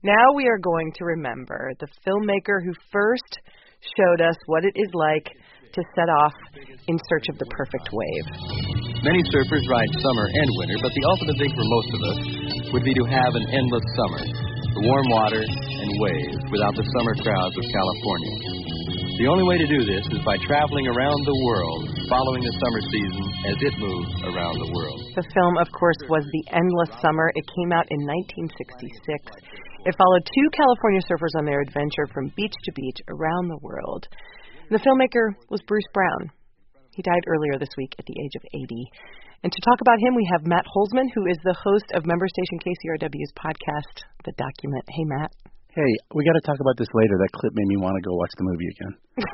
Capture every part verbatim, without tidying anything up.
Now we are going to remember the filmmaker who first showed us what it is like to set off in search of the perfect wave. Many surfers ride summer and winter, but the ultimate thing for most of us would be to have an endless summer, the warm water and waves without the summer crowds of California. The only way to do this is by traveling around the world, following the summer season as it moves around the world. The film, of course, was The Endless Summer. It came out in nineteen sixty-six. It followed two California surfers on their adventure from beach to beach around the world. The filmmaker was Bruce Brown. He died earlier this week at the age of eighty. And to talk about him, we have Matt Holzman, who is the host of member station K C R W's podcast, The Document. Hey, Matt. Hey, we got to talk about this later. That clip made me want to go watch the movie again.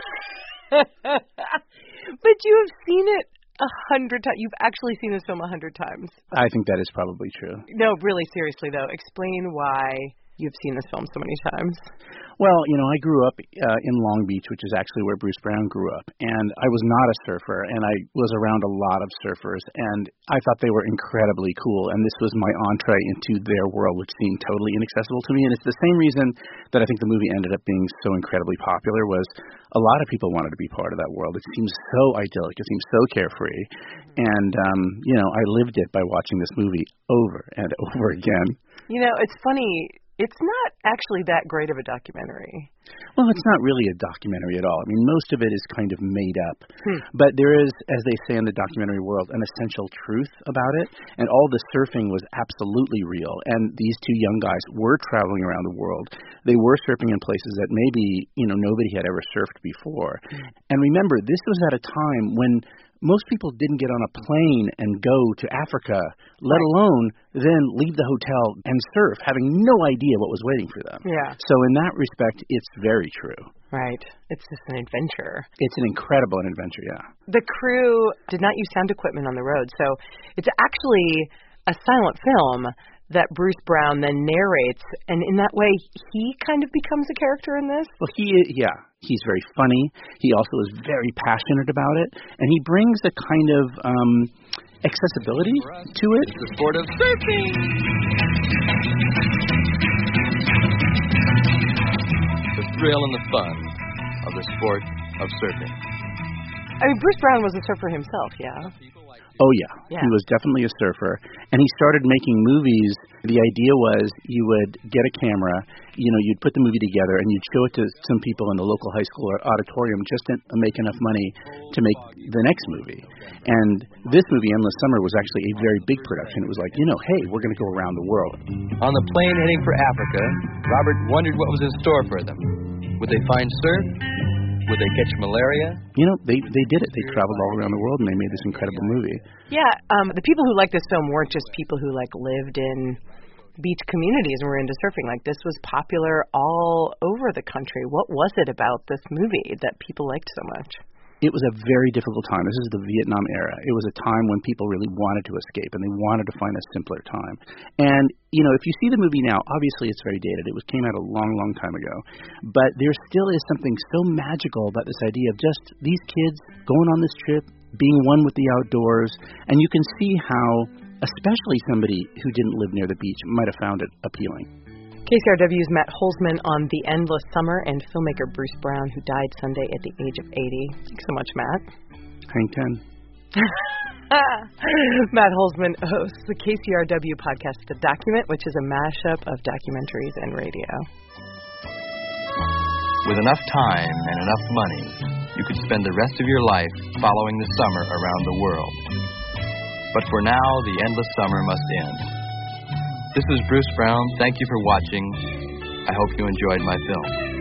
But you have seen it a hundred times. You've actually seen this film a hundred times. I think that is probably true. No, really, seriously, though. Explain why you've seen this film so many times. Well, you know, I grew up uh, in Long Beach, which is actually where Bruce Brown grew up. And I was not a surfer, and I was around a lot of surfers, and I thought they were incredibly cool. And this was my entree into their world, which seemed totally inaccessible to me. And it's the same reason that I think the movie ended up being so incredibly popular was a lot of people wanted to be part of that world. It seems so idyllic. It seems so carefree. And, um, you know, I lived it by watching this movie over and over again. You know, it's funny. It's not actually that great of a documentary. Well, it's not really a documentary at all. I mean, most of it is kind of made up. Hmm. But there is, as they say in the documentary world, an essential truth about it. And all the surfing was absolutely real. And these two young guys were traveling around the world. They were surfing in places that maybe, you know, nobody had ever surfed before. Hmm. And remember, this was at a time when most people didn't get on a plane and go to Africa, let right. alone then leave the hotel and surf, having no idea what was waiting for them. Yeah. So in that respect, it's very true. Right. It's just an adventure. It's an incredible adventure, yeah. The crew did not use sound equipment on the road, so it's actually a silent film that Bruce Brown then narrates, and in that way, he kind of becomes a character in this? Well, he is, yeah. He's very funny. He also is very passionate about it, and he brings a kind of um, accessibility to it. It's the sport of surfing! The thrill and the fun of the sport of surfing. I mean, Bruce Brown was a surfer himself, yeah? Oh, yeah. yeah. He was definitely a surfer. And he started making movies. The idea was you would get a camera, you know, you'd put the movie together, and you'd show it to some people in the local high school or auditorium just to make enough money to make the next movie. And this movie, Endless Summer, was actually a very big production. It was like, you know, hey, we're going to go around the world. On the plane heading for Africa, Robert wondered what was in store for them. Would they find surf? Would they catch malaria? You know, they they did it. They traveled all around the world, and they made this incredible movie. Yeah, um, the people who liked this film weren't just people who, like, lived in beach communities and were into surfing. Like, this was popular all over the country. What was it about this movie that people liked so much? It was a very difficult time. This is the Vietnam era. It was a time when people really wanted to escape, and they wanted to find a simpler time. And, you know, if you see the movie now, obviously it's very dated. It was came out a long, long time ago. But there still is something so magical about this idea of just these kids going on this trip, being one with the outdoors, and you can see how, especially somebody who didn't live near the beach, might have found it appealing. K C R W's Matt Holzman on The Endless Summer and filmmaker Bruce Brown, who died Sunday at the age of eighty. Thanks so much, Matt. Hang ten. Matt Holzman hosts the K C R W podcast, The Document, which is a mashup of documentaries and radio. With enough time and enough money, you could spend the rest of your life following the summer around the world. But for now, the endless summer must end. This is Bruce Brown. Thank you for watching. I hope you enjoyed my film.